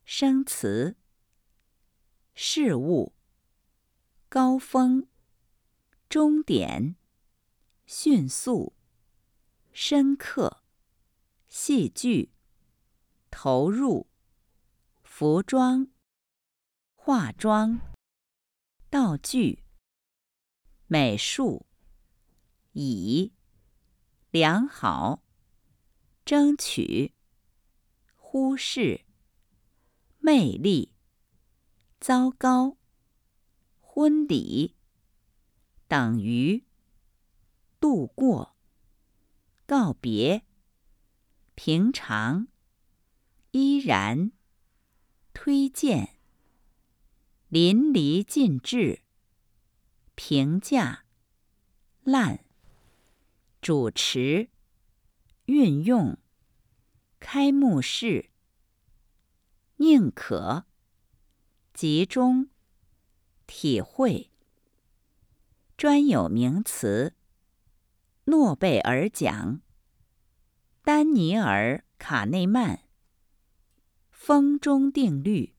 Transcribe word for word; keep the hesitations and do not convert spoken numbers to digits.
生词。事物，高峰，终点，迅速，深刻，戏剧，投入，服装，化妆，道具，美术，以，良好，争取，忽视，魅力，糟糕，婚礼，等于，度过，告别，平常，依然，推荐，淋漓尽致，评价，烂，主持，运用，开幕式，宁可，集中，体会，专有名词，诺贝尔奖，丹尼尔·卡内曼，风中定律。